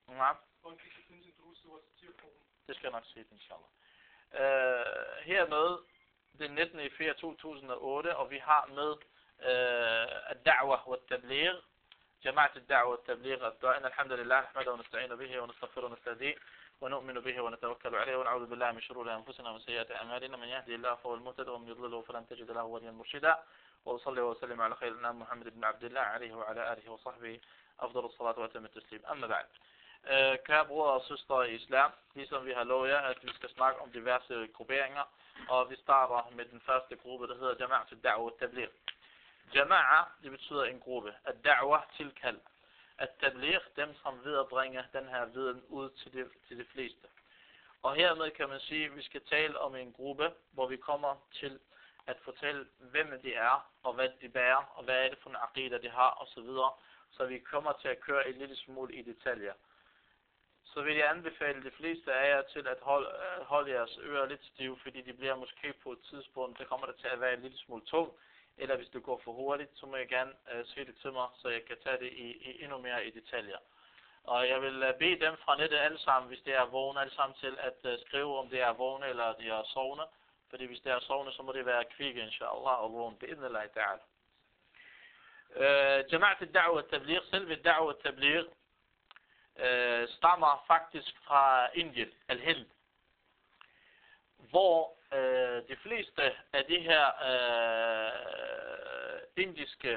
Nej. Det skal jeg nok sige, inshallah. Hermed, det 19. i 4. 2008, og vi har med الدعوة والتبليغ جماعة الدعوة والتبليغ الدائن الحمد لله نحمده ونستعين به ونستغفره ونستهديه ونؤمن به ونتوكل عليه ونعوذ بالله من شرور أنفسنا ومن سيئات أعمالنا من يهدي الله فهو المهتد ومن يضلله فلن تجد له وليا مرشدا وأصلي وأسلم على خير الأنام محمد بن عبد الله عليه وعلى آله وصحبه أفضل الصلاة وأتم التسليم. أما بعد. Kære brødre og søstre i islam, ligesom vi har lovet jer, at vi skal snakke om diverse grupperinger, og vi starter med den første gruppe, der hedder Jama'at al-Da'wa al-Tabligh. Jama'a, det betyder en gruppe. Al-Da'wa, tilkald. Al-Tabligh, dem som viderebringer den her viden ud til de fleste. Og hermed kan man sige, at vi skal tale om en gruppe, hvor vi kommer til at fortælle, hvem de er, og hvad de bærer, og hvad er det for en aqidah de har, osv. Så vi kommer til at køre en lille smule i detaljer. Så vil jeg anbefale de fleste af jer til at holde jeres ører lidt stive, fordi de bliver måske på et tidspunkt, så kommer det til at være en lille smule tung. Eller hvis det går for hurtigt, så må jeg gerne sige det til mig, så jeg kan tage det endnu mere i detaljer. Og jeg vil bede dem fra nettet alle sammen, hvis det er vågne, alle sammen til at skrive, om det er vågne eller de er sovne. Fordi hvis det er sovne, så må det være kvikke, inshallah, og vågne. Bi'idhnillah ta'ala. Jama'at al-Da'wa al-Tabligh, selve Da'wa al-Tabligh, stammer faktisk fra Indien, Al-Hind, hvor de fleste af de her indiske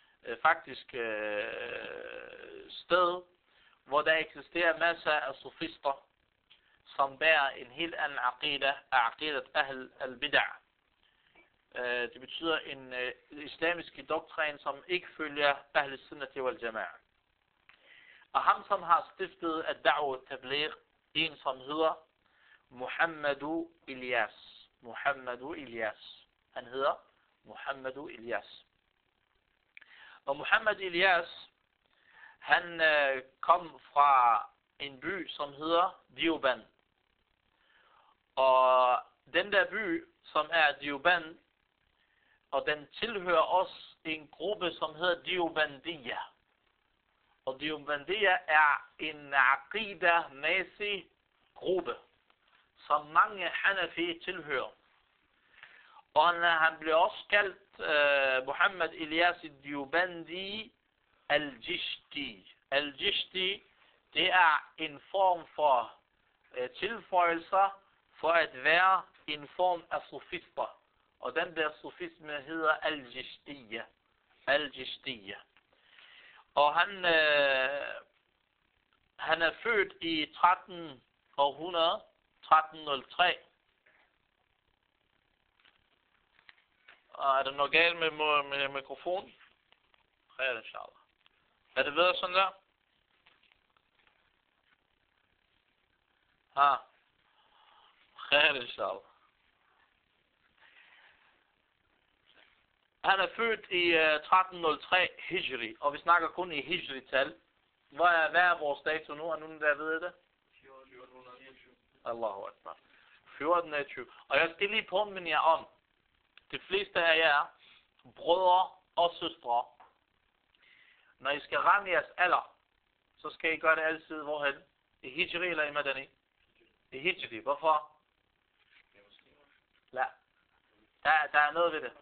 sted, hvor der eksisterer masser af sofister, som bærer en helt anden aqidah, aqidat Ahl al-Bid'ah. Det betyder en islamisk doktrin, som ikke følger Ahl al-Sunnati wal-Jama'ah. Og ham, som har stiftet al-Da'wa al-Tabligh, en som hedder Muhammadu Ilyas. Muhammadu Ilyas. Han hedder Muhammadu Ilyas. Og Muhammad Ilyas, han kom fra en by, som hedder Deoband. Og den der by, som er Deoband, og den tilhører også en gruppe, som hedder Deobandiyya. Og Deobandiyya er en aqidah-mæssig gruppe, som mange Hanafi tilhører. Og han blev også kaldt Muhammad Ilyas Deobandi al-Jishti. Al-Jishti, det er en form for tilføjelser for at være en form af sofister. Og den der sofisme hedder al-Jishtiyya. Al-Jishtiyya. Og han er født i 1303. Og er der noget galt med mikrofonen? Ja, inshallah. Er det videre sådan der? Ja, inshallah. Han er født i 1303 Hijri, og vi snakker kun i Hijri-tal. Hvad er vores dato nu? Er nogen, der ved det? 1429. Allahu Akbar. 1429. Og jeg skal lige påminde jer om, de fleste af jer, brødre og søstre, når I skal ramme jeres alder, så skal I gøre det altid hvorhen? I Hijri eller i Madani? I Hijri. Hvorfor? La. Der er noget ved det.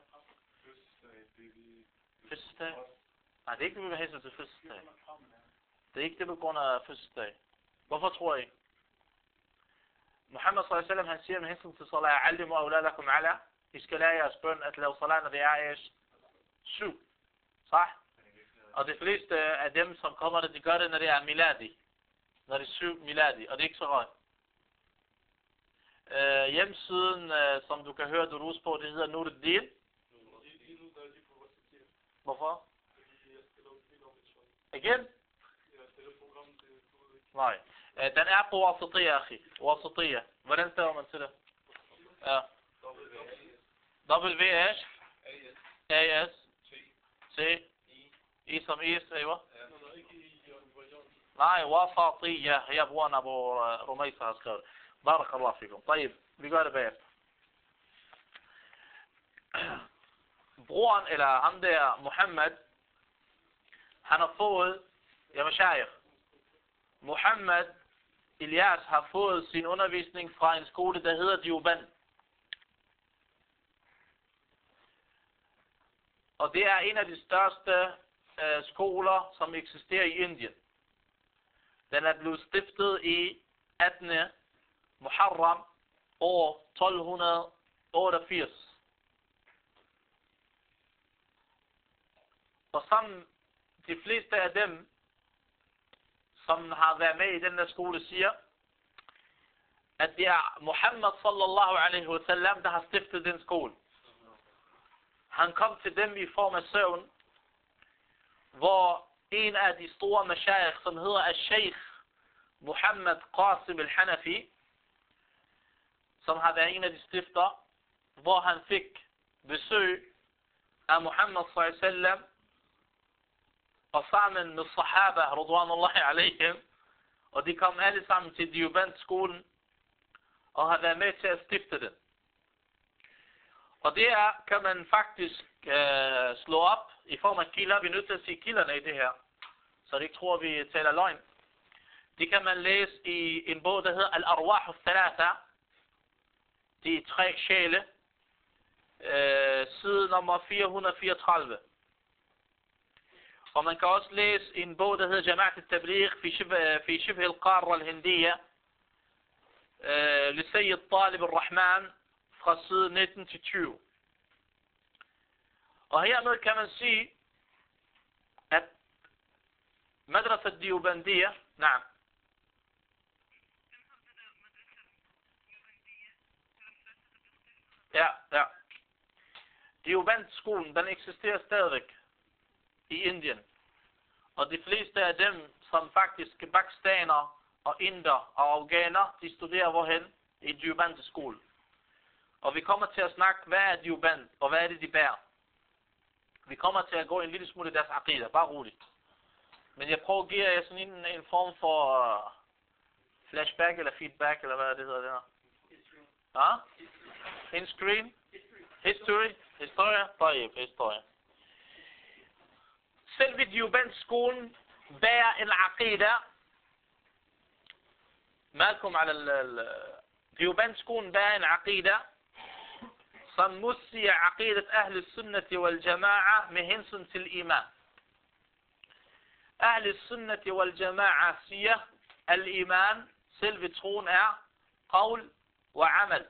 Fødselsdag? Nej, det er ikke det, vi vil have til fødselsdag. Det er ikke det på grund af fødselsdag. Hvorfor tror I? Muhammad sallallahu alaihi wasallam, han siger med hensyn til salat, allimu awladakum ala. I skal lære jeres børn at lave salat, når det er 7. Så? Og de fleste af dem, som kommer der, de gør det, når det er miladi. Når det er 7 miladi, og det er ikke så højt. Hjemmesiden, som du kan høre Durus på, det hedder Nuruddin. Hvorfor? Igen? Nej. Den er på Wasatiyya, akhi. Wasatiyya. Hvordan staver man til det? Ja. W-H A-S C I som is, ايوه. Nej, Wasatiyya. Her bruger Abu Rumaysa har skrevet. Barakallahu fikum. طيب, vi gør det bagefter. Broren, eller ham der, Muhammad, han har fået, jeg var shayikh. Muhammad Ilyas har fået sin undervisning fra en skole, der hedder Deoband. Og det er en af de største skoler, som eksisterer i Indien. Den er blevet stiftet i 18. Muharram år 1288. Og som de fleste af dem, som har været med i den der skole, siger, at det er Muhammad sallallahu alaihi wa sallam, der har stiftet den skole. Han kom til dem i form af søvn, hvor en af de store mashayikh, som hedder al-Sheikh Muhammad Qasim al-Hanafi, som har været en af de stifter, hvor han fik besøg af Muhammad sallallahu alaihi wa sallam, og sammen med sahaba, radwanullahi alaihim, og de kom alle sammen til Deoband-skolen, og har været med til at stifte den. Og det er, kan man faktisk slå op i form af kilder. Vi er nødt til at sige kilderne i det her, så de ikke tror, vi taler løgn. Det kan man læse i en bog, der hedder Al-Arwah al-Thalatha. De 3 sjæle, side nummer 434. Og man kan også læse en bog, der hedder Jama'at al-Tabligh fi Shibh al-Qarra al-Hindiya, Sayyid Talib al-Rahman, fra side 19 til 20. Og hermed kan man sige, at Madrasa Deobandiya, nej. Ja. Deoband-skolen, den eksisterer stadigvæk i Indien. Og de fleste af dem, som faktisk er pakistaner og inder og afghaner, de studerer hvorhen? I Deoband-skolen. Og vi kommer til at snakke, hvad er Deoband, og hvad er det, de bærer. Vi kommer til at gå en lille smule i deres aqidah, bare roligt. Men jeg prøver at give jer sådan en form for flashback eller feedback, eller hvad det hedder der. Ja? En screen? Historie? Historie. Selve Deoband-skolen bærer en aqidah. Malkum ala Deoband-skolen bærer en aqidah, som modsiger aqidat Ahl Sunnati wal Jama'a med hensyn til iman. Ahl Sunnati wal Jama'a siger, al-iman, selve troen er qawl wa amal.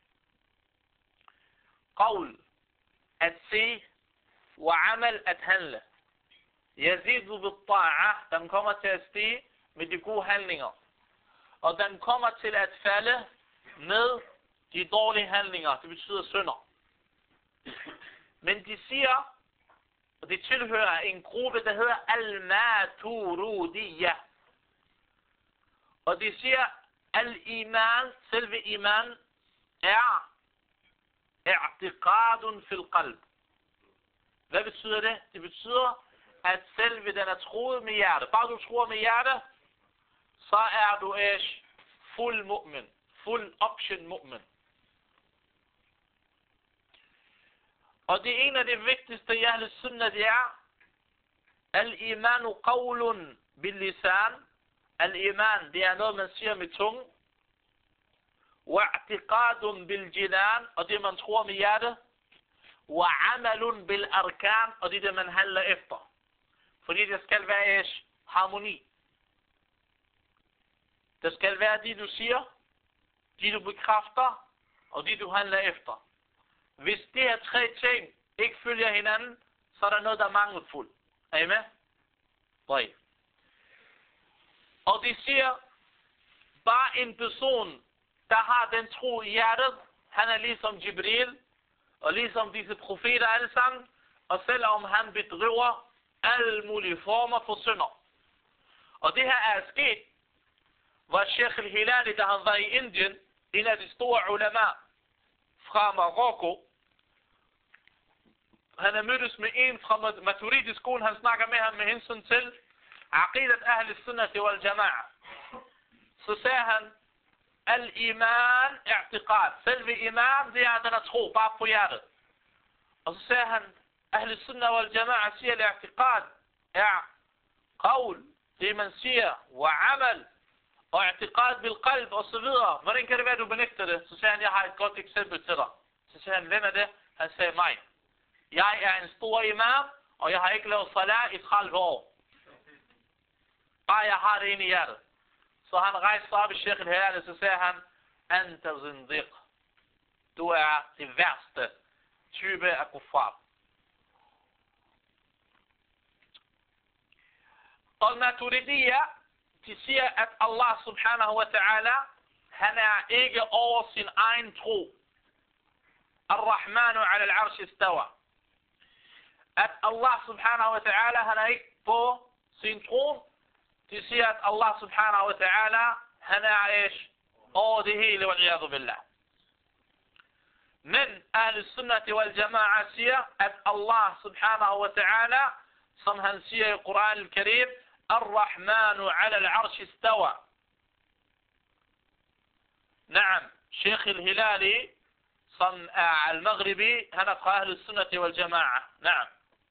Qawl, at se, wa amal, at handle. Yazidu bil-ta'a, den kommer til at stige med de gode handlinger. Og den kommer til at falde med de dårlige handlinger, det betyder synder. Men de siger, og de tilhører en gruppe, der hedder Al-Maturidiyya. Og de siger, al-iman, selve iman, er i'tiqadun fil qalb. Hvad betyder det? Det betyder, at selve den er troet med hjertet. Bare du tror med hjertet, så er du fuld mu'min, fuld option mu'min. Og det er en af de vigtigste i Ahl Sunnah, det er al-imanu qawlun bil-lisan. Al-iman, det er noget, man siger med tunge. Wa'tiqadun bil-jinan, og det man tror med hjertet. Wa'amalun bil-arkan, og det er det man handler efter. Fordi det skal være harmoni. Det skal være det du siger, det du bekræfter, og det du handler efter. Hvis de her 3 ting ikke følger hinanden, så er der noget, der er mangelfuldt. Er I med? Nej. Og de siger, bare en person, der har den tro i hjertet, han er ligesom Jibril, og ligesom disse profeter alle sammen, og selvom han bedriver alle mulige former for synder. Og det her er sket, hvor Sheikh al-Hilali, der han var i Indien, en af de store ulama fra Marokko, han er mødtes med en fra Maturidi-skolen, han snakker med ham med hensyn til aqidat Ahl Sunnati wal Jama'a. Så sagde han, al-iman i'tiqad. Selve iman, det er den at tro, bare på hjertet. Og så sagde han, Ahl Sunnah wal Jama'a siger, al-i'tiqad er qawl det man siger, وعمل og i'tiqad bil qalb og så videre. Hvordan kan det være, du benægter det? Så siger han, jeg har et godt eksempel til dig. Så siger han, hvem er det? Han sagde, mig. Jeg er en stor imam, og jeg har ikke lavet salat i 30 år. Bare jeg har det inde i hjertet. Så han rejste op i Sheikh al-Hilali, så sagde han, Anta zindiq. Du er det værste type af kuffar. Og Maturidiyya, de siger, at Allah subhanahu wa ta'ala, han er ikke over sin egen tro. Ar-Rahmanu ala al-arsh istawa. At Allah subhanahu wa ta'ala, han er ikke på sin tron. De siger, at Allah subhanahu wa ta'ala, han er over det hele, wal-iyadu billah. Men Ahl-Sunnati wal-Jama'a siger, at Allah subhanahu wa ta'ala, som han siger i Quran al-Karim, Ar-Rahmanu ala al-arsh istawa. Naam, Sheikh al-Hilali, som er al-Maghribi, han er fra Ahl-Sunnati wal-Jama'a. Naam.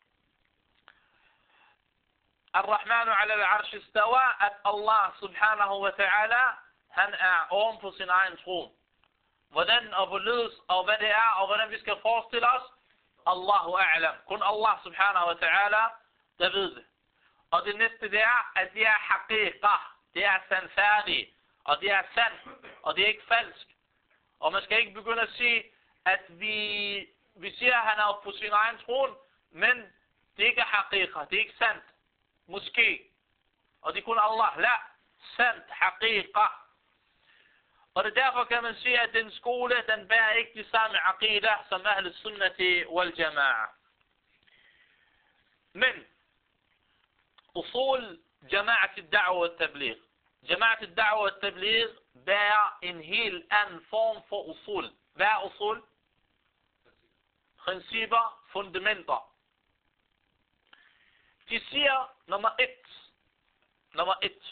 Ar-Rahmanu ala al-arsh istawa, at Allah subhanahu wa ta'ala, han er oven på sin egen tron. Hvordan og hvorledes og hvad det er og hvordan vi skal forestille os, Allahu a'lam. Kun Allah subhanahu wa ta'ala, der ved det. Og det næste det er, at det er haqiqa, det er sandfærdigt, og det er sandt, og det er ikke falsk. Og man skal ikke begynde at sige, at vi siger, at han er på sin egen tron, men det er ikke haqiqa, det er ikke sandt. Måske. Og det er kun Allah. La, sandt, haqiqa. Og det derfor kan man sige, at den skole, den bærer ikke de samme aqidah som Ahl-Sunnati wal-Jama'a. Men usul Jama'at al-Da'wa wal-Tabligh. Jama'at al-Da'wa wal-Tabligh bærer en helt anden form for usul. Hvad er usul? Principper, fundamenter. De siger nummer et.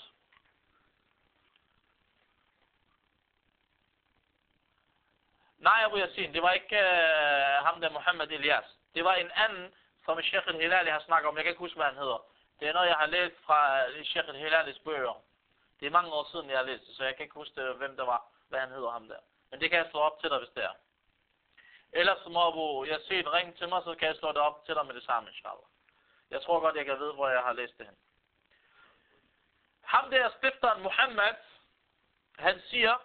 Nej, Abu Yassin, det var ikke ham der Muhammad Ilyas. Det var en anden, som Sheikh al-Hilali har snakket om. Jeg kan ikke huske, hvad han hedder. Det er noget, jeg har læst fra Sheikh al-Hilalis bøger. Det er mange år siden, jeg har læst det, så jeg kan ikke huske, hvem der var, hvad han hedder ham der. Men det kan jeg slå op til dig, hvis det er. Ellers må Abu Yassin ringe til mig, så kan jeg slå det op til dig med det samme, inshallah. Jeg tror godt, jeg kan vide, hvor jeg har læst det hen. Ham der stifteren Muhammad, han siger,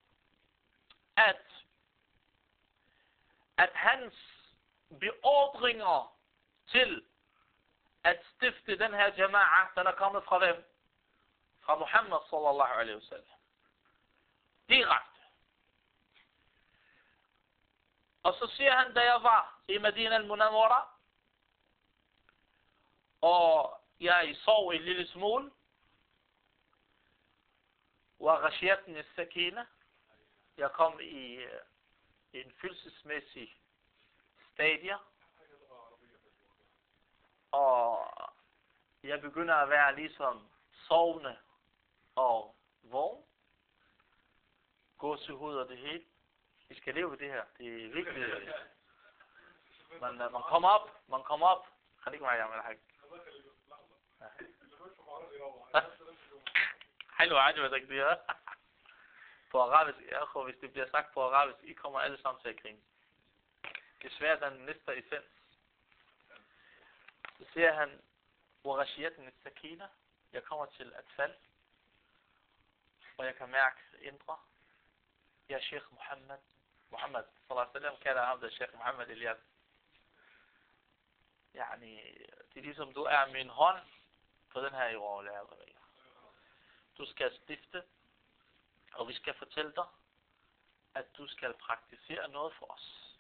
at hans beordringer til at stifte den her jama'a, den er kommet fra hvem? Fra Muhammad sallallahu alaihi wasallam. Direkte. Og så siger han, da jeg var i Medina al-Munawwara, og jeg sov en lille smule, og ghashiyatni as-sakina, jeg kom i en følelsesmæssig stadie, og jeg begynder at være ligesom sovende og vågen, gåsehud og det hele. Vi skal leve det her, det er vigtigt. Man kommer op. خليك معي يا عم الحاج. حلو عجبتك دي ها. På arabisk, hvis det bliver sagt på arabisk, I kommer alle sammen til at grine. Det er svært, den mister essens. Så siger han, وَغَشِيَتْنِ السَّكِينَ, jeg kommer til at falde, og jeg kan mærke indre. Jeg er Sheikh Muhammad, sallallahu alaihi wasallam, kalder ham der Sheikh Muhammad Ilyas. Det er ligesom, du er min hånd på den her jord. Du skal stifte, og vi skal fortælle dig, at du skal praktisere noget for os.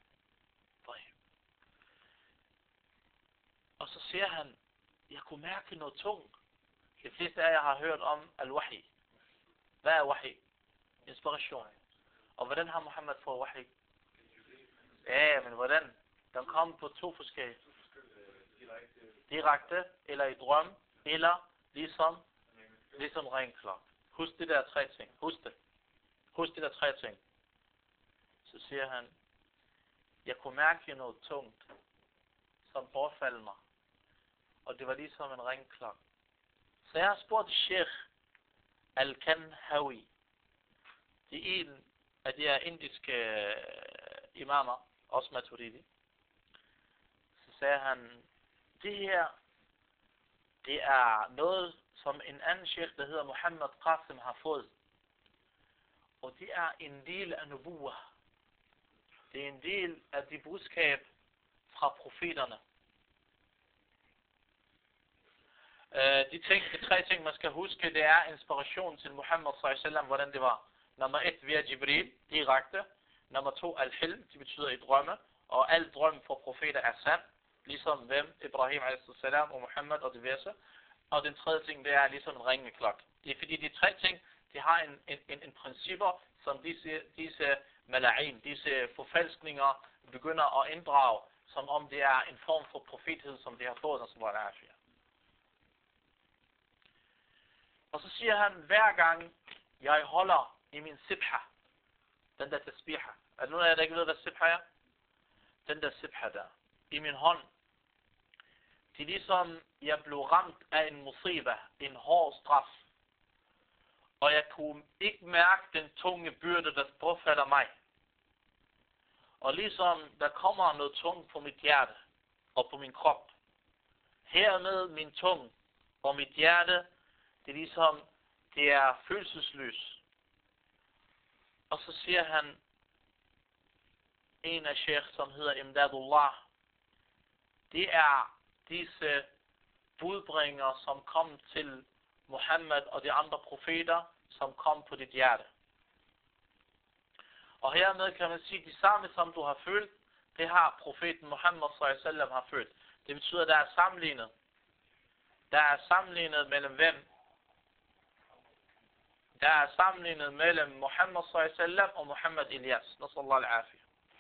Og så siger han, jeg kunne mærke noget tungt. De fleste af jer har hørt om al-wahi. Hvad er wahi? Inspiration. Og hvordan har Muhammad fået wahi? Ja, men hvordan? Den kom på to forskellige. Direkte, eller i drøm, eller ligesom ringklok. Husk de der tre ting. Husk de der tre ting. Så siger han, jeg kunne mærke noget tungt, som bortfaldt mig. Og det var ligesom en ringklok, Så jeg har spurgt Sheikh Al-Kanhawi. Det er en af de her indiske imamer, også Maturidi. Så sagde han, det her, det er noget, som en anden sheikh, der hedder Muhammad Qasim, har fået. Og det er en del af nubuwa. Det er en del af de budskab fra profeterne. De tre ting, man skal huske, det er inspiration til Muhammad sallallahu, hvordan det var. Nummer 1 via Jibril, direkte. Nummer 2 al-hilm, det betyder i drømme. Og al drøm for profeter er sand. Ligesom hvem? Ibrahim a.s. og Muhammad og diverse. Og den tredje ting, det er ligesom en ringende klok. Det er fordi de tre ting, de har en principper, som disse mala'in, disse forfalskninger, begynder at inddrage, som om det er en form for profethed, som de har fået, og som var der. Og så siger han, hver gang jeg holder i min sibha, den der tasbiha. Er der nogen af jer, der ikke ved, hvad sibha er? Den der sibha der, i min hånd. Det er ligesom, jeg blev ramt af en musiba, en hård straf. Og jeg kunne ikke mærke den tunge byrde, der påfalder mig. Og ligesom der kommer noget tungt på mit hjerte og på min krop. Hermed min tunge og mit hjerte, det er ligesom, det er følelsesløs. Og så siger han, en af sheikh, som hedder Imdadullah, det er disse budbringer, som kom til Muhammad og de andre profeter, som kom på dit hjerte. Og hermed kan man sige, det samme som du har følt, det har profeten Muhammad sallallahu har følt. Det betyder, at der er sammenlignet. Der er sammenlignet mellem hvem? Der er sammenlignet mellem Muhammad sallallahu og Muhammad Ilyas. Nasallahu al-afiyah.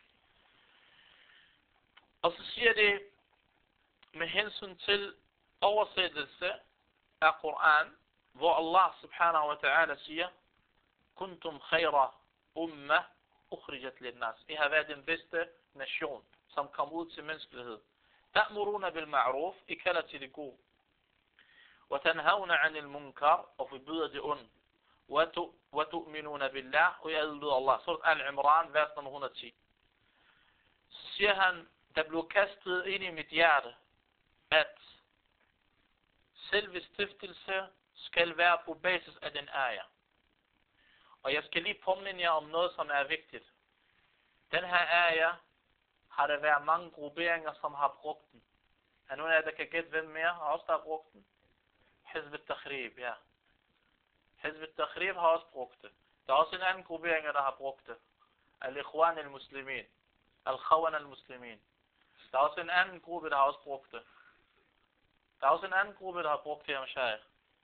Og så siger det, med hensyn til oversættelse af Koran, hvor Allah subhanahu wa ta'ala siger, kuntum khayra umma ukhrijat lin-nas. I har været den bedste nation, som kom ud til menneskelighed. Ta'muruna bil ma'ruf, I kalder til det gode. Wa tanhauna 'anil munkar, og forbyder det onde. Wa tu'minuna billah, og I adlyder Allah. Surat Al-Imran, vers nummer 110. Så siger han, der blev kastet ind i mit hjerte, at selve stiftelse skal være på basis af den ayah. Og jeg skal lige påminde jer om noget, som er vigtigt. Den her ayah har der været mange grupperinger, som har brugt den. Er nogen af jer, der kan gætte, hvem mere har også der brugt den? Hizb al-Takhrib, ja. Hizb al-Takhrib har også brugt det. Der er også en anden gruppering, der har brugt det. Al-Ikhwan al-Muslimin. Al-Khawan al-Muslimin. Der er også en anden gruppe, der har også brugt det. Der er også en anden gruppe, der har brugt det her, Mashaykh.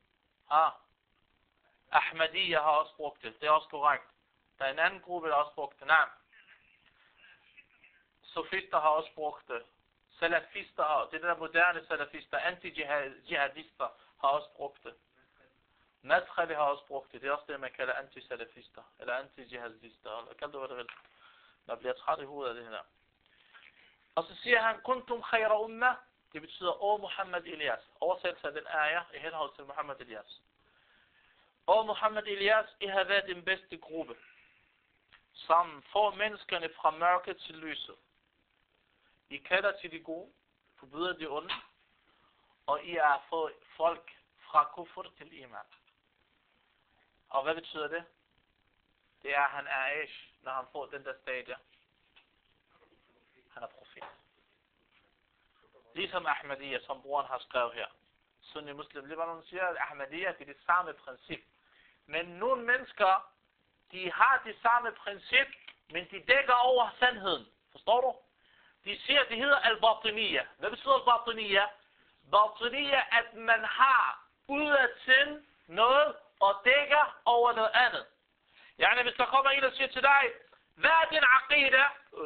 Ahmadiyya har også brugt det. Det er også korrekt. Der er en anden gruppe, der har også brugt det. Nej. Sofister har også brugt det. Salafister har, det er der moderne salafister, anti-jihadister har også brugt det. Madkhali har også brugt det. Det er også det, man kalder anti-salafister. Eller anti-jihadister. Eller kald det, hvad du vil. Man bliver træt i hovedet af det her. Og så siger han, kuntum khayra umma. Det betyder, O Muhammad Ilyas. Oversættelse af den ayah i henhold til Muhammad Ilyas. O Muhammad Ilyas, I har været den bedste gruppe, som får menneskerne fra mørket til lyset. I kalder til de gode, forbyder de onde, og I er fået folk fra kufr til iman. Og hvad betyder det? Det er, at han er Aish, når han får den der stadie. Han er profet. Ligesom Ahmadiyya, som broren har skrevet her. Sunni Muslim Libanon siger, at Ahmadiyya det er det samme princip. Men nogle mennesker, de har det samme princip, men de dækker over sandheden. Forstår du? De siger, det hedder al-Batiniyya. Hvad betyder al-Batiniyya? Batiniyya, at man har udadtil noget og dækker over noget andet. Yani, hvis der kommer en og siger til dig, hvad er din aqida?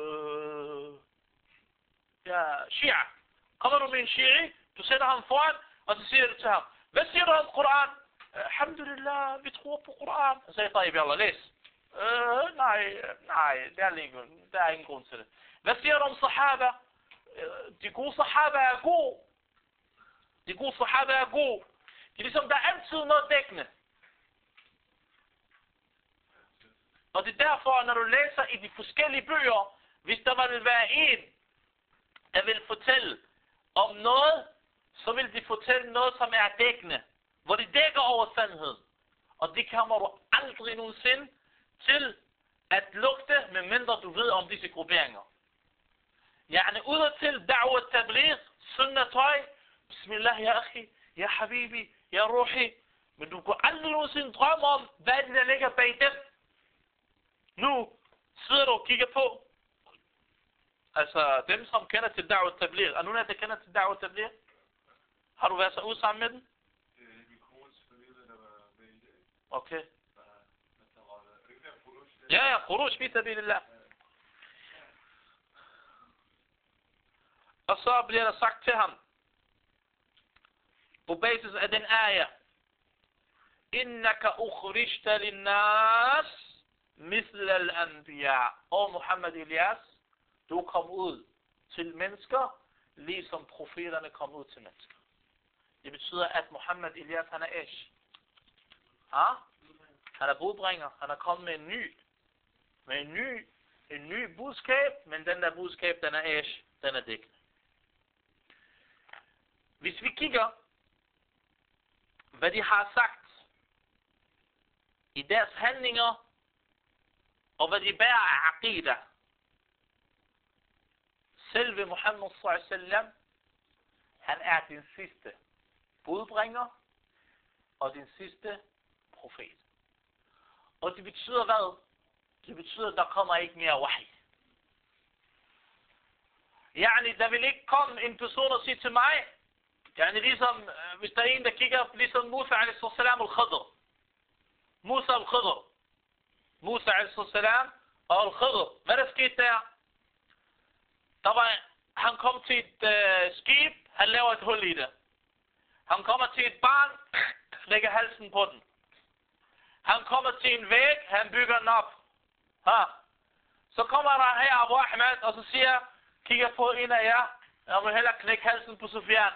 Ja, Shia. Kommer du med en Shia, du sætter ham foran, og så siger du til ham, hvad siger du om Koran? Alhamdulillah, vi tror på Koran. Så siger jeg, Allah, læs. Nej, der er ingen grund til det. Hvad siger du om Sahaba? De gode Sahaba er gode. De gode Sahaba er gode. Det er ligesom, der er altid noget dækkende. Og det er derfor, når du læser i de forskellige bøger, hvis der vil være en, der vil fortælle om noget, så vil de fortælle noget, som er dækkende. Hvor de dækker over sandheden. Og det kommer du aldrig nogensinde til at lugte, medmindre du ved om disse grupperinger. Yani udadtil da'wah tabligh, sunnah tøj, bismillah ya akhi, ya habibi, ya ruhi. Men du går aldrig nogensinde drømme om, hvad det der ligger bag dem. Nu sidder du og kigger på, altså dem som kender til da'wah tabligh. Er nogen af der kender til da'wah tabligh? Har du været så ud sammen med den? Okay. Ja, khuruj fi sabilillah. Og så bliver der sagt til ham, på basis af den ayah, innaka ukhrijta linnas misl al-anbiya. Og Muhammad Ilyas, du kom ud til mennesker, ligesom profeterne kom ud til mennesker. Det betyder, at Muhammad Ilyas, han er ish. Han er budbringer. Han er kommet med en ny budskab, men den der budskab, den er ish. Den er dækkende. Hvis vi kigger, hvad de har sagt i deres handlinger, og hvad de bærer af aqida. Selve Muhammad sallallahu, han er din sidste budbringer, og din sidste profet. Og det betyder hvad? Det betyder, at der kommer ikke mere wahi. Yani, der vil ikke komme en person og sige til mig, yani ligesom, hvis der er en, der kigger, ligesom Musa a.s. al-Khidr. Musa al-Khidr. Musa a.s. og al-Khidr. Hvad der skete der? Han kom til et skib, han laver et hul i det. Han kommer til et barn, lægger halsen på den. Han kommer til en væg, han bygger den op. Så kommer der her Abu Ahmed, og så siger, kigger på en af jer, jeg må hellere knække halsen på Sufyan.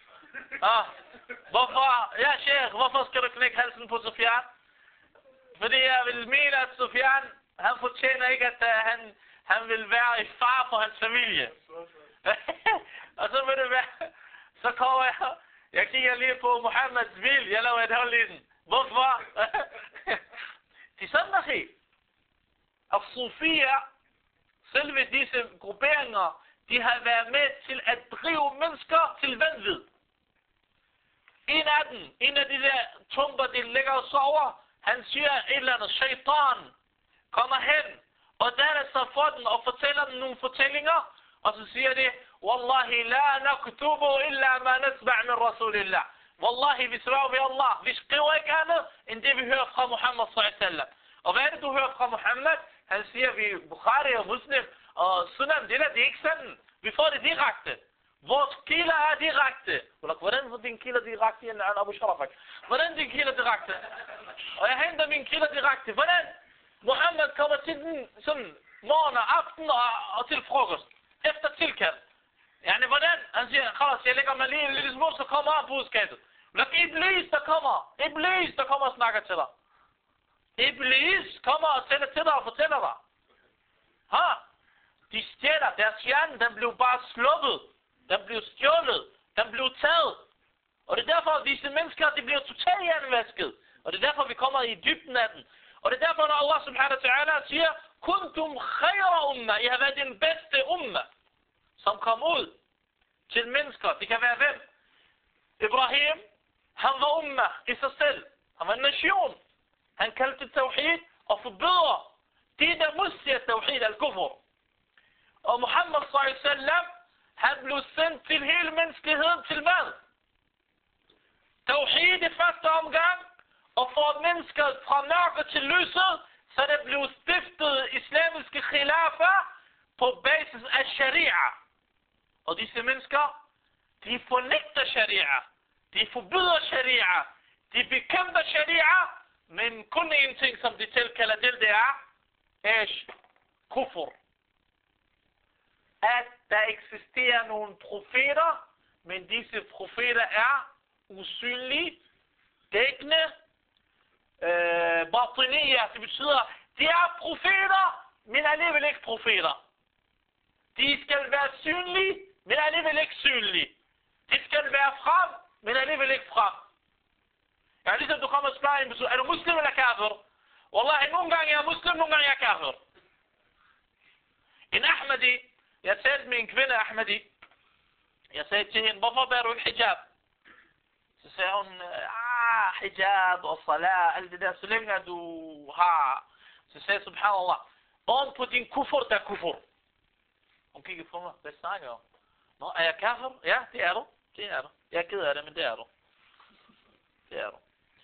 Hvorfor? Ja, Sheikh, hvorfor skal du knække halsen på Sufyan? Fordi jeg vil mene, at Sufyan, han fortjener ikke, at han vil være i far for hans familie. Og så vil det være, så kommer jeg kigger lige på Muhammeds bil, jeg laver et hold i den. Hvorfor? Det er sådan, der sker. Og Sofia, selve disse grupperinger, de har været med til at drive mennesker til vanvid. En af de der tumper, de ligger og sover, han siger et eller andet, shaitan kommer hen, og danner sig for den og fortæller dem nogle fortællinger, og så siger de, Wallahi la naktubu illa ma nasba' min Rasulillah. Wallahi, vi sværger ved Allah, vi skriver ikke andet, end det vi hører fra Muhammad sallallahu. Og hvad er det, du hører fra Muhammad? Han siger, vi Bukhari og Muslim og Sunan, det er ikke sådan. Vi får det direkte. Vores kilder er direkte. Hvordan får din kilder direkte end Abu Sharafak? Hvordan din kilder direkte? Og jeg henter min kilder direkte. Hvordan? Muhammad kommer til den sådan morgen og aften og til frokost. Efter tilkald. Yani hvordan? Han siger, Khalas, jeg lægger mig lige en lille smule, så kommer budskabet. Iblis, der kommer og snakker til dig. Iblis kommer og tæller til dig og fortæller dig. De stjæler, deres hjerne, den blev bare sluppet. Den blev stjålet. Den blev taget. Og det er derfor, at disse mennesker, de bliver totalt hjernevasket. Og det er derfor, vi kommer i dybden af den. Og det er derfor, når Allah subhanahu wa ta'ala siger, Kuntum khayra umma, I har været den bedste umma, som kom ud til mennesker. Det kan være hvem? Ibrahim, han var umma i sig selv. Han var en nation. Han kaldte tawhid og forbøder det, der muslier tawhid al-kufr. Og Muhammad sallallahu, han blev sendt til hele menneskeheden til hvad? Tawhid i første omgang, og for mennesker fra mørke til lyset, så det blev stiftet islamiske khilafa på basis af sharia. Og disse mennesker, de fornægter sharia, de forbyder sharia, de bekæmper sharia, men kun en ting, som de tilkalder til, det er kufr. At der eksisterer nogle profeter, men disse profeter er usynlige, dækkende. Batiniya, det betyder, de er profeter, men alligevel ikke profeter. De skal være synlige, men alligevel ikke synlige. De skal være frem, men alligevel ikke frem. Ja, ligesom du kommer og spørger en person, er du muslim eller kafir? Wallahi, nogle gange jeg er muslim, nogle gange jeg er kafir. En Ahmadi, jeg talte med en kvinde Ahmadi. Jeg sagde til hende, hvorfor bærer du ikke hijab? Så sagde hun, hijab og salat, alt det der, så længe du har. Så sagde jeg, subhanallah, oven på din kufur, der er kufur. Hun kiggede på mig, hvad snakker jeg om? Nå, er jeg kafir? Ja, det er du. Det er du. Jeg er ked af det, men det er du. Det er du.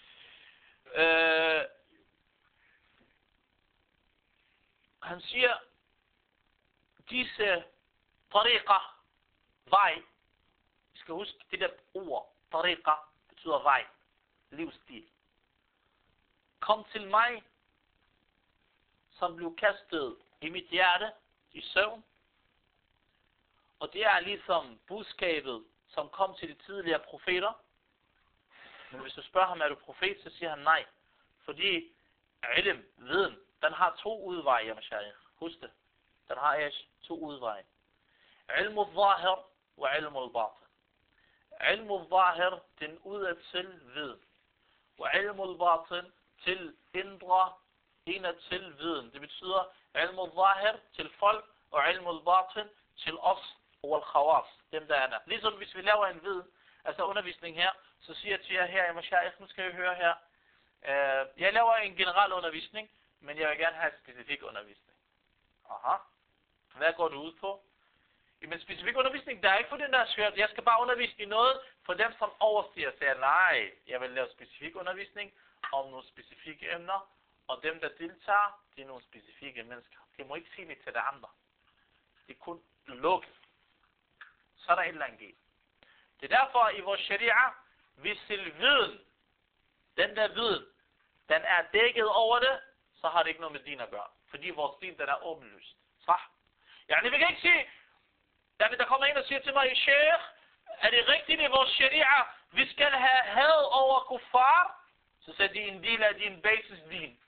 Han siger, disse tariqa, vej. Vi skal huske det der ord. Tariqa betyder vej. Livsstil. Kom til mig, som blev kastet i mit hjerte i søvn. Og det er ligesom budskabet, som kom til de tidligere profeter. Men hvis du spørger ham, er du profet, så siger han nej. Fordi ilm, viden, den har to udveje, ya mashayikh. Husk det. Den har to udveje. Ilm al-zahir og ilm al-batin. Ilm al-zahir, den udadtil viden. Og ilm al-batin, til indre, indadtil viden. Det betyder ilm al-zahir til folk, og ilm al-batin til os og al-khawas, dem der er der. Ligesom hvis vi laver en viden, altså undervisning her, så siger jeg til jer her, ya mashayikh, nu skal I høre her. Jeg laver en generel undervisning, men jeg vil gerne have en specifik undervisning. Aha. Hvad går du ud på? Jamen specifik undervisning, der er ikke for den der er svært. Jeg skal bare undervise i noget for dem, som overstiger. Siger nej, jeg vil lave specifik undervisning om nogle specifikke emner, og dem, der deltager, det er nogle specifikke mennesker. De må ikke sige det til de andre. Det er kun lukket. Så er der et eller andet galt. Det er derfor i vores sharia, hvis viden, den der viden, den er dækket over det, så har det ikke noget med din at gøre. Fordi vores din, den er åbenlyst. Så. Ja, det vil ikke sige, der kommer en og siger til mig, Sheikh, er det rigtigt i vores sharia, vi skal have had over kuffar? Så siger de en del af din basis din.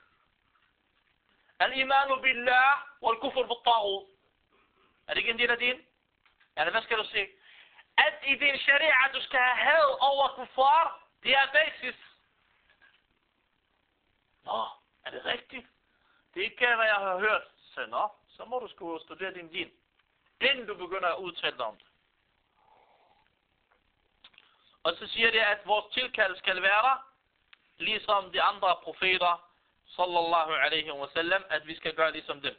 Al-imanu billah wal kufr bil-taghut. Er det ikke en del af din? Ja, hvad skal du sige? At i din sharia, du skal have had over kuffar, det er basis. Nå, er det rigtigt? Det er ikke, hvad jeg har hørt. Så nå, så må du sgu studere din din, inden du begynder at udtale dig om det. Og så siger det, at vores tilkald skal være, ligesom de andre profeter, sallallahu alaihi wa sallam, at vi skal gøre ligesom dem.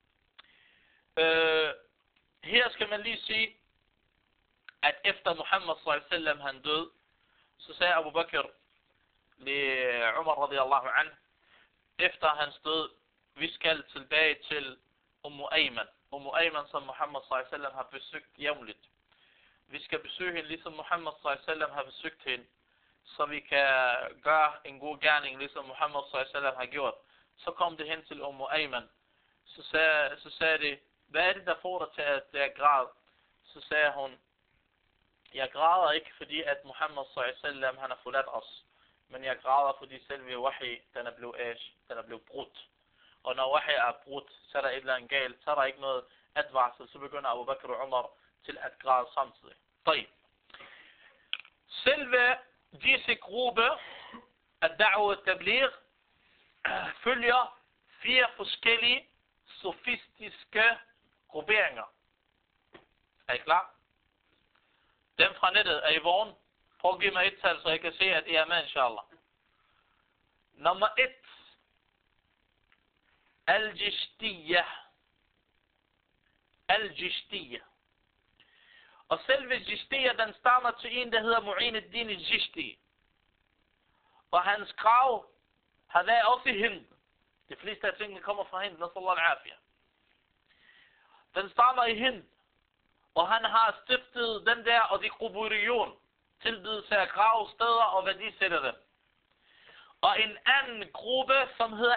Her skal man lige sige, at efter Muhammad sallallahu alaihi wa sallam, han død, så sagde Abu Bakr til Umar radiyallahu anhu, efter hans død, vi skal tilbage til Ayman, som Muhammad sallallahu alaihi wa sallam har besøgt jævnligt. Vi skal besøge hende, ligesom Muhammad sallallahu alaihi wa sallam har besøgt hende, så vi kan gøre en god gerning, ligesom Muhammad sallallahu alaihi wa sallam har gjort. Så kom det hen til Ayman. Så sagde det, hvad er det, der får dig til at græde? Så sagde hun, jeg græder ikke, fordi at Muhammad sallallahu alaihi wa sallam, han har forladt os. Men jeg græder, fordi selve wahi, den er blevet brudt. Og når wahi er brudt, så er der et eller andet galt, så er der ikke noget advarsel, så begynder Abu Bakr og Umar til at græde samtidig. Selve disse grupper, ad-da'wa og tabligh, følger 4 forskellige sofistiske grupperinger. Er I klar? Dem fra nettet, er I vågen? Prøv at give mig et tal, så jeg kan se, at I er med, inshallah. Nummer 1. Al-Jishtiyya. Og selve Jishtiyya, den stammer til en, der hedder Mu'in ad-Din al-Jishti. Og hans grav har været også i Hind. De fleste af tingene kommer fra Hind, nasallahu al-afiyah. Den stammer i Hind. Og han har stiftet den der, og de quburiyun, tilbydelse af gravsteder og værdisætter dem. Og en anden gruppe, som hedder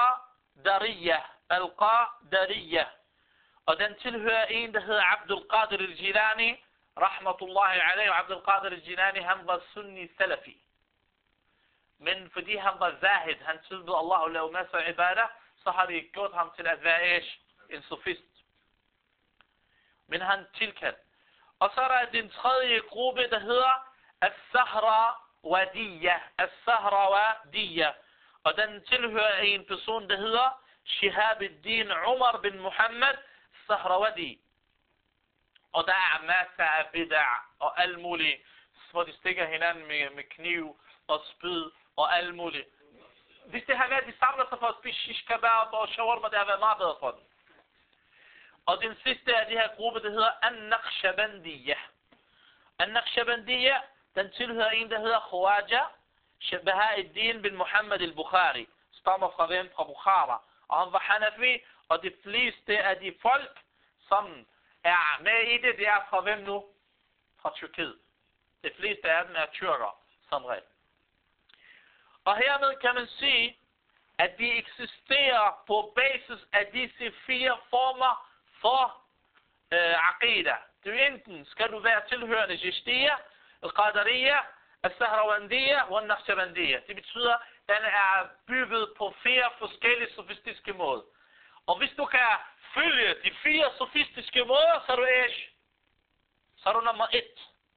Al-Qadariyya. Og den tilhører en, der hedder Abdul Qadir al-Jilani, rahmatullahi alayhi. Abdul Qadir al-Jilani, han var sunni salafi. Men fordi han var zahid, han tilbød Allah og lavede masser af ibadah, så har de gjort ham til at være en sofist. Men han tilkaldt. Og så er der den tredje gruppe, der hedder As-Sahrawadiyya. As-Sahrawadiyya. Og den tilhører en person, der hedder Shihab ad-Din Umar bin Muhammad Sahrawadi. Og der er masser af bid'ah og alt muligt, hvor de stikker hinanden med kniv og spyd og alt muligt. Hvis det har været, de samler sig for at spise shish kebab og shawarma, det har været meget bedre for dem. Og den sidste af de her gruppe, der hedder An-Naqshbandiyya. An-Naqshbandiyya, den tilhører en, der hedder Khawaja Bahauddin bin Muhammad al-Bukhari. Stammer fra hvem? Fra Bukhara. Og han var Hanafi, og de fleste af de folk, som er med i det, det er fra hvem nu? Fra Tyrkiet. De fleste af dem er tyrkere, som regel. Og hermed kan man sige, at de eksisterer på basis af disse 4 former for aqida. Det er enten skal du være tilhørende Jishtiya, Al-Qadariyya, Al-Sahrawandiyya og Al-Naqshbandiyya. Det betyder, at den er bygget på 4 forskellige sofistiske måder. Og hvis du kan følge de 4 sofistiske måder, så er du Så er du nummer 1.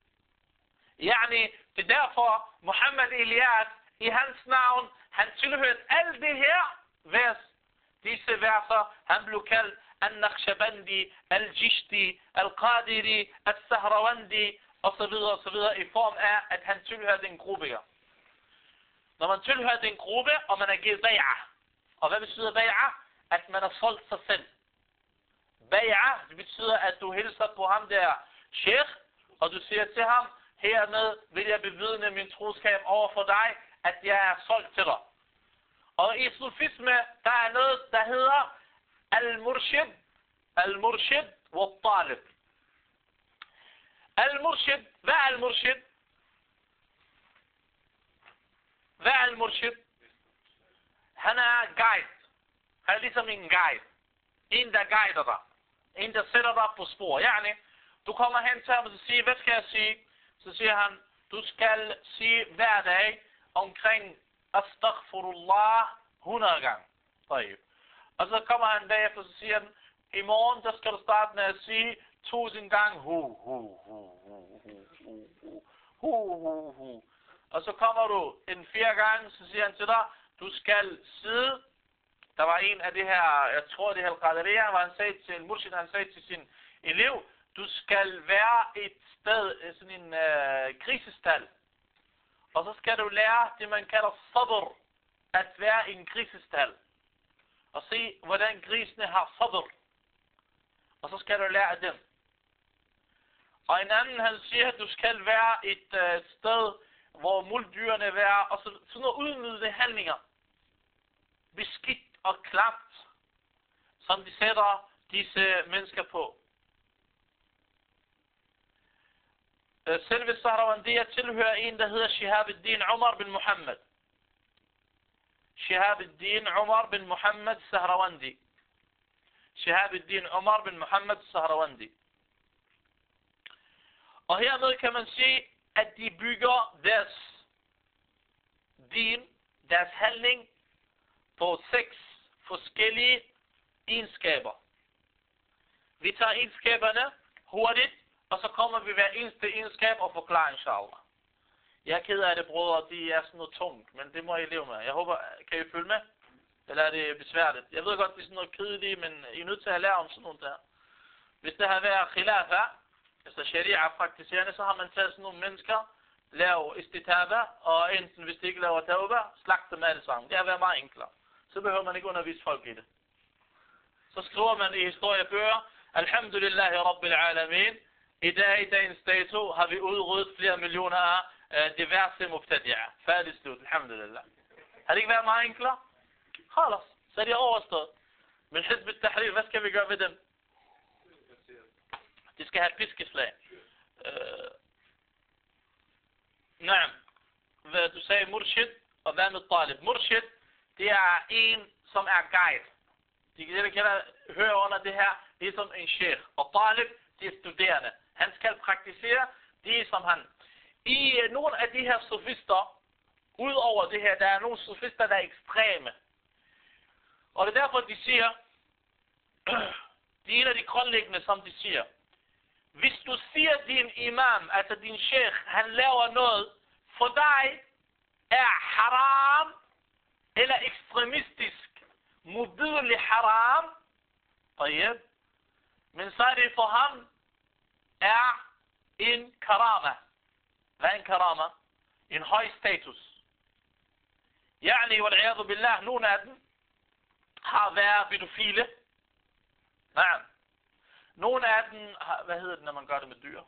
Yani, det er derfor, Muhammad Ilyas, i hans navn, han tilhørte alt det her vers. Disse verser, han blev kaldt Al-Naqshbandi, Al-Jishti, Al-Qadiri, Al-Sahrawandi, osv. i form af, at han tilhørte en gruppe her. Når man tilhørte en gruppe, og man er givet bay'ah. Og hvad betyder bay'ah? At man har solgt sig selv. Bay'ah, det betyder, at du hilser på ham der sheikh, og du siger til ham, hermed vil jeg bevidne min troskab over for dig, at jeg er solgt til dig. Og i sufisme, der er noget, der hedder Al-Murshid, Al-Murshid og Talib. Al-Murshid, hvad er Al-Murshid? Hvad er Al-Murshid? Han er guide. Han er ligesom en guide. En, der guider dig. En, der sætter dig på spor. Yani, du kommer hen til ham og siger, hvad skal jeg sige? Så siger han, du skal sige hver dag omkring Astaghfirullah 100 gange. Og så kommer han derefter, så siger han, i morgen, der skal du starte med at sige 1000 gange hu. Og så kommer du en 4 gange, så siger han til dig, du skal sidde. Der var en af det her, jeg tror det her Al-Qadariyya, hvor han sagde til Murshid, han sagde til sin elev, du skal være et sted, sådan en grisestal. Og så skal du lære det, man kalder sabr, at være i en grisestal. Og se, hvordan grisene har sabr. Og så skal du lære dem. Og en anden, han siger, at du skal være et sted, hvor muldyrene er, og sådan nogle udmydende handlinger. Beskidt og klamt, som de sætter disse mennesker på. Selve Sahrawandiyya tilhører en, der hedder Shihab ad-Din Umar bin Muhammad. Shihab ad-Din Umar bin Muhammad Sahrawandi. Shihab ad-Din Umar bin Muhammad Sahrawandi. Og hermed kan man sige, at de bygger deres din, deres handling, på 6 forskellige egenskaber. Vi tager egenskaberne hurtigt, og så kommer vi hver eneste egenskab og forklarer, inshallah. Jeg er ked af det, brødre, de er sådan noget tungt, men det må I leve med. Jeg håber, kan I følge med? Eller er det besværligt? Jeg ved godt, det er sådan noget kedeligt, men I er nødt til at lære om sådan noget der. Hvis det har været khilafa, altså sharia praktiserende, så har man taget sådan nogle mennesker, laver istitaba, og enten hvis de ikke laver tauba, slagter dem alle sammen. Det har været meget enklere. Så behøver man ikke undervise folk i det. Så skriver man i historiebøger, Alhamdulillahi Rabbil Alamin, i dagens dato har vi udryddet flere millioner af diverse mubtadi'ah. Færdig slut, alhamdulillah. Har det ikke været meget enklere? Khalas, så er det overstået. Men Hizb al-Tahrir, hvad skal vi gøre ved dem? De skal have piskeslag. Nej, du sagde murshid, og hvad med talib? Murshid, det er en, som er guide. De kan høre under det her, det er som en sheikh. Og talib, det er studerende. Han skal praktisere det, som han. I nogle af de her sofister, Udover det her, der er nogle sofister, der er ekstreme. Og det er derfor, de siger, det er en af de grundlæggende, som de siger. Hvis du siger din imam, altså din sheikh, han laver noget, for dig er haram, eller ekstremistisk, modbydelig haram, men så er det for ham, er en karama. Hvad er en karama? En høj status. Yani, wal-iyadu billah, nogle af dem har været pædofile. Nej. Nogle af dem har, hvad hedder det, når man gør det med dyr?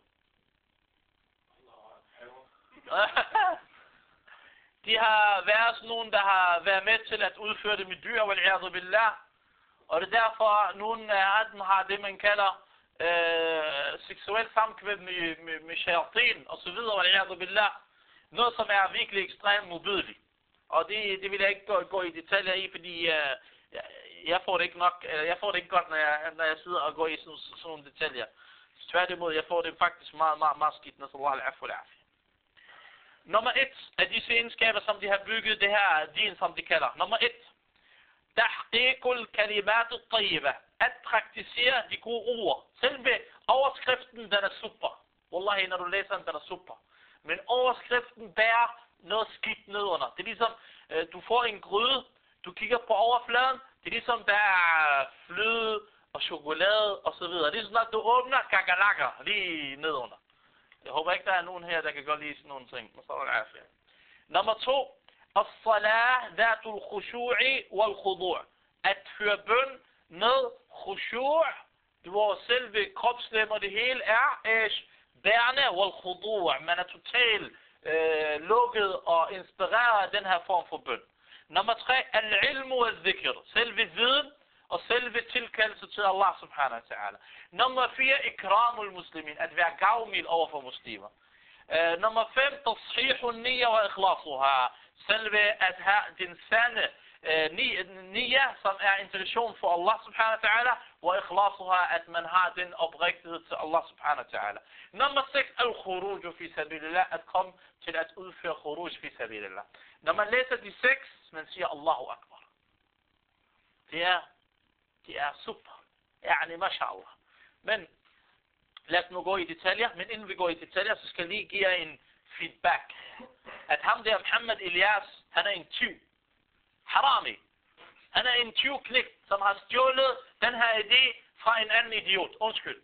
De har været sådan nogen, der har været med til at udføre det med dyr, wal-iyadu billah. Og det er derfor, nogle af dem har det, man kalder seksuelt samkvem med shayatin og så videre, wal-iyadu billah. Noget, som er virkelig ekstremt modbydeligt. Og det vil jeg ikke gå i detaljer i, fordi jeg får det ikke nok, jeg får det ikke godt, når jeg sidder og går i sådan nogle detaljer. Tværtimod, jeg får det faktisk meget skidt, når Allah al-afu al-afi. Nummer 1 af disse egenskaber, som de har bygget det her din, som de kalder. Nummer 1. Tahqiqul kalimat at-tayyiba. At praktisere de gode ord. Selve overskriften, den er super. Wallahi, når du læser den er super. Men overskriften bærer noget skidt nedunder. Det er ligesom, du får en gryde, du kigger på overfladen, det er ligesom, der er fløde og chokolade og så videre. Det er sådan, at du åbner kakalakker lige nedunder. Jeg håber ikke, der er nogen her, der kan godt lide sådan nogle ting. Nummer 2. As-salah dhatul khushu'i wal khudu'. At føre bøn med khushu', hvor selve kropslemmer det hele er bærende wal khudu'. Man er totalt lukket og inspireret af den her form for bøn. Nummer 3. Al-ilmu wal-dhikr. Selve viden og selve tilkaldelse til Allah subhanahu wa ta'ala. Nummer 4. Ikramul muslimin. At være gavmild over for muslimer. Nummer 5. Tashihun niyya wa ikhlasuha. Selve at have den sande niyya, som er intention for Allah subhanahu wa ta'ala, og ikhlasuha, at man har den oprigtighed til Allah subhanahu wa ta'ala. Nummer 6. Al-khuruj fi sabilillah. At komme til at udføre khuruj fi sabilillah. Når man læser de 6, man siger Allahu Akbar. Det er super. Yani, mashallah. Men lad os nu gå i detaljer. Men inden vi går i detaljer, så skal jeg lige give jer en feedback. At ham der, Muhammad Ilyas, han er en tyv. Harami. Han er en tyvknægt, som har stjålet den her idé fra en anden idiot. Undskyld.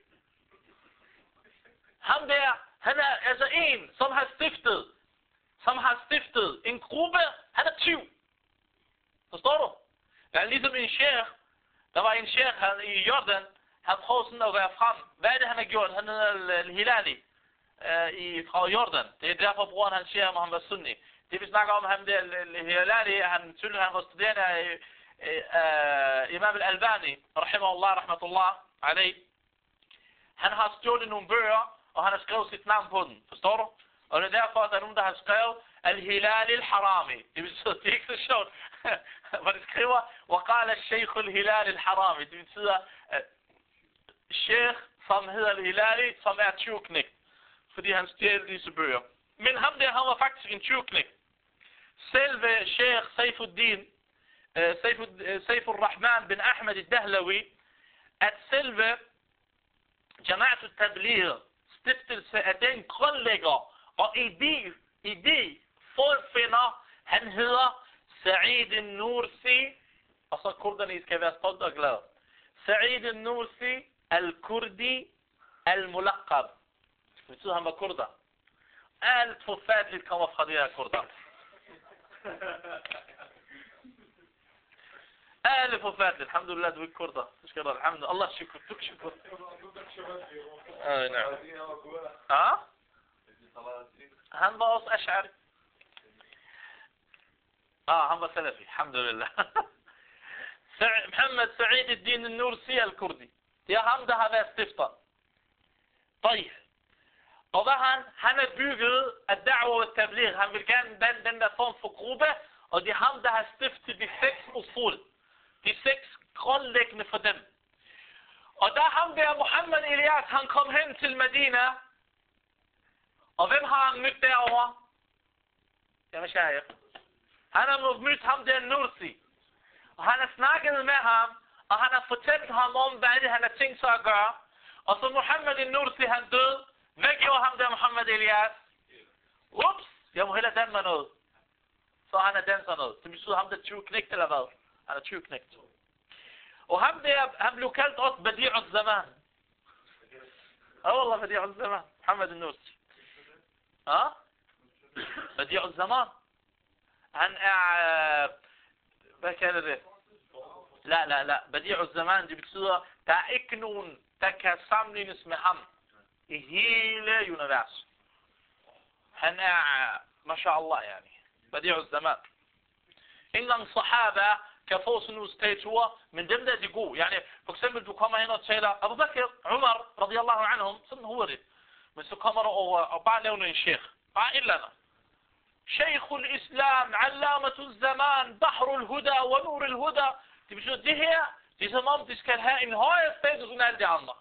Ham der, han er altså en, som har stiftet en gruppe. Han er tyv. Forstår du? Der er ligesom en sheikh. Der var en sheikh i Jordan. Han prøvede sådan at være frem. Hvad er det, han har gjort? Han hedder Al-Hilali fra Jordan. Det er derfor bruger han sheikh, om han var sunni. Det vi snakker om ham der, Al-Hilali, han var studerende af Imam Al-Albani, rahimahullah, rahmatullah, alayh. Han har stjålet nogle bøger, og han har skrevet sit navn på den. Forstår du? Og det er derfor, at der er nogen, der har skrevet Al-Hilali al-Harami. Det betyder, det er ikke så sjovt. Hvor det skriver, وقال الشيخ الهلال الحرامي. Det betyder, sheikh, som hedder Al-Hilali, som er tyvknægt. Fordi han stjæler disse bøger. Men ham der, han var faktisk en tyvknægt. Selve sheikh Saifur Rahman bin Ahmed al-Dahlawi, at selve Jama'at al-Tabligh, stiftelse af den grundlægger og idé forfinder, han hedder Sa'id al-Nursi, og så kurderne skal være stolt og glade. Sa'id al-Nursi al-Kurdi al-Mulaqab. Det betyder, han var kurder. Alt forfærdeligt kommer fra de her kurder. Alt forfærdeligt. Alhamdulillah, du er ikke kurder. Du skal da, alhamdulillah. Allah shukur, tuk shukur. Han var også ash'ari. han var salafi. Alhamdulillah. Muhammad Sa'id al-Din al-Nursi al-Kurdi. Det er ham, der har været stifter. طيب. Og hvad han er bygget af da'wa og tabligh. Han vil gerne den der form for gruppe, og det er ham, der har stiftet de 6 usul. De 6 grundlæggende for dem. Og da ham der, Muhammad Ilyas, han kom hen til Medina, og hvem har han mødt derovre? Ja, mashayikh. Han har mødt ham der Nursi. Og han har snakket med ham, og han har fortalt ham om, hvad det han har tænkt sig at gøre. Og så Muhammad Nursi, han døde. Hvad gjorde ham der Muhammad Elias? Ups, jeg må hellere danne mig noget. Så han har danset noget. Det betyder ham der 20 knægt eller hvad? Han er 20 knægt. Og ham der, han blev kaldt også Badi'u Zaman. والله بديع الزمان محمد النورسي بديع الزمان han er hvad kalder det la بديع الزمان det betyder der er ikke nogen der kan sammenlignes med ham i hele universet. Han er mashallah yani بديع الزمان. Ingen sahaba kan få sådan nogle statuer, men dem der er de gode. Yani, for eksempel, du kommer hen og taler, Abu Bakr, Umar, radiyallahu anhum, sådan er det. Men så kommer du over og bare nævner en sheikh. Bare et eller andet. Sheikhul Islam, Allamatul Zaman, Bahrul Huda, wa Nurul Huda. Det betyder, det her, det er som om, de skal have en højere status end alle de andre.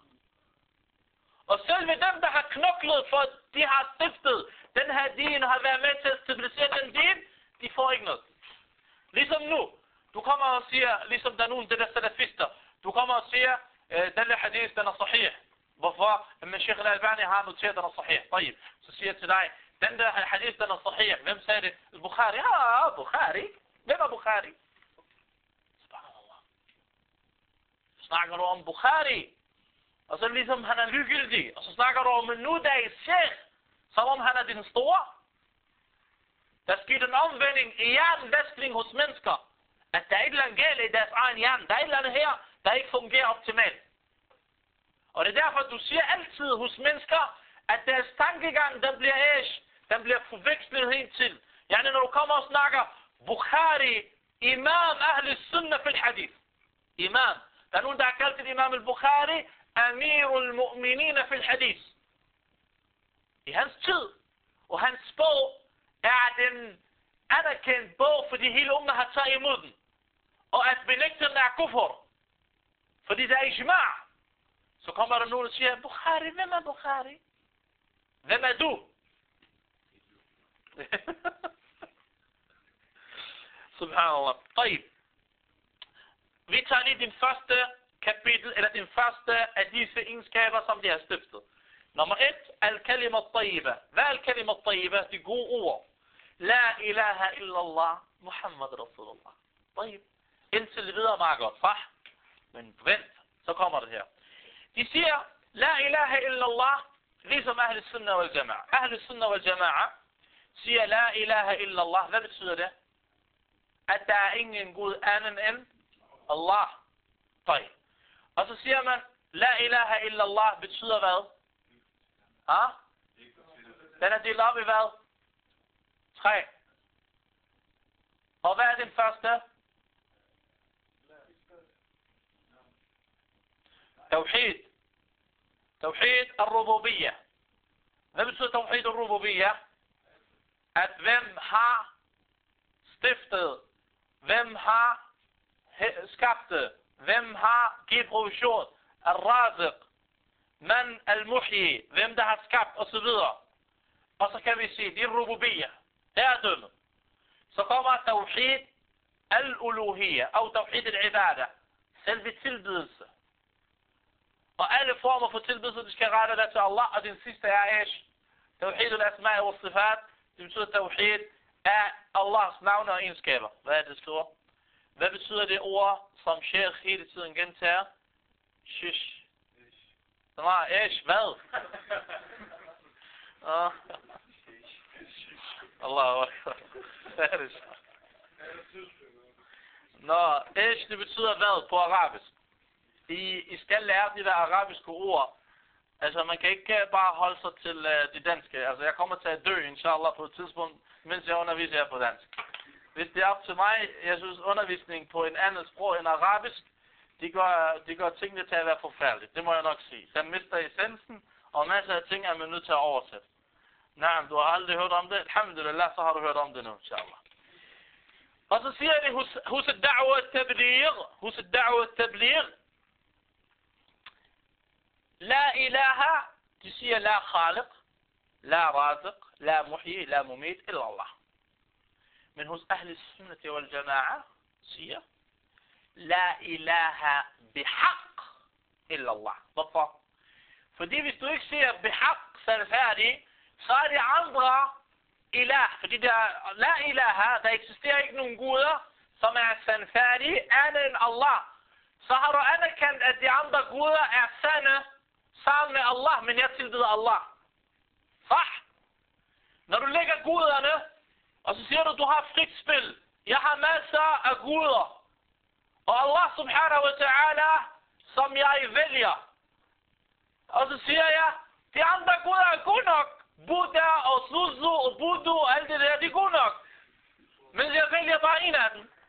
Og selve dem, der har knoklet for, de har stiftet den her din, har været med til at stabilisere den din, de får ikke noget. Ligesom nu. Du kommer og siger, ligesom der er nogen, det der salafister, du kommer og siger, den der hadith, den er sahih. Hvorfor? Men Sheikh al-Albani har noteret, den er sahih. طيب. Så siger jeg til dig, den der hadith, den er sahih. Hvem sagde det? Bukhari. Ja, Bukhari. Hvem er Bukhari? Subhanallah. Snakker du om Bukhari, og så ligesom han er ligegyldig, og så snakker du om en nudags sheikh, som om han er den store. Der skete en omvending i hjernevaskning hos mennesker. At der er et eller andet galt i deres egen hjerne. Der er et eller andet her, der ikke fungerer optimalt. Og det er derfor, at du siger altid hos mennesker, at deres tankegang, den bliver forvekslet helt til. Yani når du kommer og snakker, Bukhari, imam ahli sunnah fil hadith. Imam. Der er nogen, der har kaldt til imam al-Bukhari, amirul mu'minina fil hadith. I hans tid, og hans bog, er den anerkendt bog, fordi hele umma har taget imod den. Og at benægte den er kufr. Fordi der er ijma'. Så kommer der nogen og siger, Bukhari, hvem er Bukhari? Hvem er du? Subhanallah. طيب. Vi tager lige din første kapitel, eller din første af disse egenskaber, som de har stiftet. Nummer 1, al-kalima at-tayyiba. Hvad er al-kalima at-tayyiba? De gode ord. La ilaha illallah, Muhammad Rasulullah. طيب. Indtil det videre meget godt, صح? Men vent, så kommer det her. De siger, la ilaha illallah, ligesom Ahl Sunnah wal Jama'a. Ahl Sunnah wal Jama'a siger, la ilaha illallah. Hvad betyder det? At der er ingen Gud anden end Allah. طيب. Og så siger man, la ilaha illallah betyder hvad? Den er delt op i hvad? 3. Og hvad er den første? Tawhid. Tawhid al-Rububiyyah. Hvad betyder Tawhid al-Rububiyyah? At hvem har stiftet, hvem har skabt det, hvem har givet provision, al-Raziq, man al-Muhyi, hvem der har skabt osv. Og så kan vi sige, det er Rububiyyah. Det er dømmet. Så kommer Tawhid al-Uluhiyyah, og Tawhid al-Ibadah. Selve tilbedelse. Og alle former for tilbedelse, du skal rette dig til Allah, og den sidste er ish. Tawhid al-Asma'i wa sifat, det betyder Tawhid af Allahs navne og egenskaber. Hvad er det, skriver? Hvad betyder det ord, som Sheikh hele tiden gentager? Shish. Nej, ish, hvad? Allahu Akbar. Færdig. Nå, ish, det betyder hvad på arabisk? I skal lære de der arabiske ord. Altså, man kan ikke bare holde sig til de danske. Altså, jeg kommer til at dø, inshallah, på et tidspunkt, mens jeg underviser her på dansk. Hvis det er op til mig, jeg synes, undervisning på en anden sprog end arabisk, de gør tingene til at være forfærdeligt. Det må jeg nok sige. Den mister essensen, og masser af ting er man nødt til at oversætte. Nej, du har aldrig hørt om det. Alhamdulillah, så har du hørt om det nu, inshallah. Og så siger de hos ad-da'wa at-tabligh, hos ad-da'wa at-tabligh, la ilaha, de siger la khaliq, la raziq, la muhyi, la mumit, illa Allah. Men hos ahli sunnati wal jama'a siger, la ilaha bihaq illa Allah. Hvorfor? Fordi hvis du ikke siger bihaq sandfærdig, så er det andre ilah. Fordi der la ilaha, der eksisterer ikke nogen guder, som er sandfærdige, andet end Allah. Så har du anerkendt, at de andre guder er sande sammen med Allah, men jeg tilbeder Allah. Sah? Når du lægger guderne, og så siger du har frit spil. Jeg har masser af guder. Og Allah subhanahu wa ta'ala, som jeg vælger. Og så siger jeg, de andre guder er gode nok. Buddha og Suzu og Buddha og alt det der, de er gode nok. Men jeg vælger bare en af dem.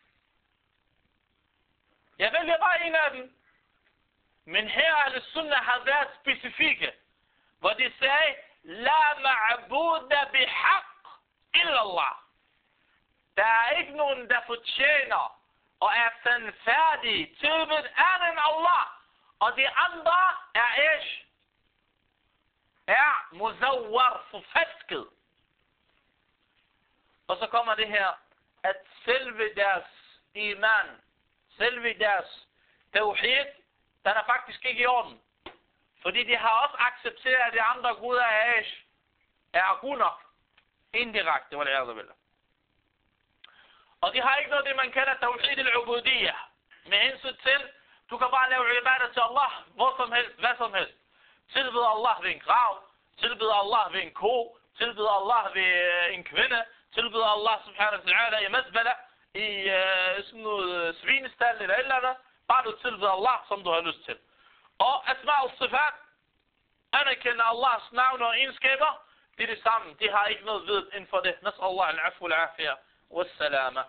Jeg vælger bare en af dem. Men her al sunnah har været specifikke, hvor de sagde, la ma'buda bihaq illa Allah. Der er ikke nogen, der fortjener og er sandfærdige tilbed andet end Allah. Og de andre er ish. Er muzawwar, forfalsket. Og så kommer det her, at selve deres iman, selve deres tawhid, den er faktisk ikke i orden. Fordi de har også accepteret, at de andre guder er ish. Er gode nok. Indirekte, hvad det er. Og de har ikke noget, det man kalder tawhid al-ubudiyya. Med hensyn til, du kan bare lave ibadah til Allah, hvor som helst, hvad som helst. Tilbede Allah ved en grav, tilbede Allah ved en ko, tilbede Allah ved en kvinde, tilbede Allah subhanahu wa ta'ala i masbala, i sådan noget svinestal eller et eller andet. Bare du tilbede Allah, som du har lyst til. Og asma og sifat, anerkender Allahs navn og egenskaber, det er det samme. De har ikke noget ved inden for det. Nas'al Allah al-afu al-afiyah. والسلامة.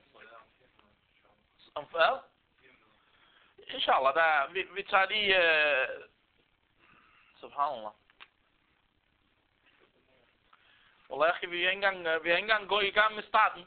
Hvad? Inshallah, der, vi tager lige... Subhanallah. Wallahi, vi er ikke engang gået i gang med starten.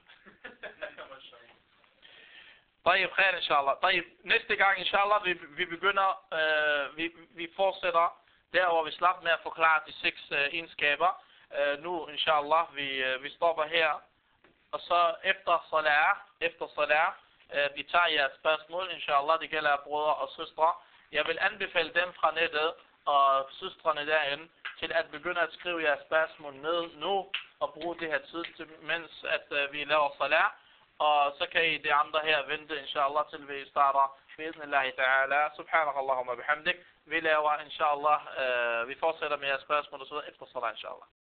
طيب, khair, inshallah. طيب, næste gang, inshallah, vi begynder, vi fortsætter der, hvor vi slap med at forklare de 6 egenskaber. Nu, inshallah, vi stopper her. Og så efter salat, vi tager jeres spørgsmål, inshallah, det gælder brødre og søstre. Jeg vil anbefale dem fra nettet og søstrene derinde til at begynde at skrive jeres spørgsmål ned nu og bruge det her tid, mens at vi laver salat. Og så kan I de andre her vente, inshallah, til vi starter. Bi'idhnillahi ta'ala. Subhanakallahumma bihamdik. Vi laver, inshallah, vi fortsætter med jeres spørgsmål og så efter salat, inshallah.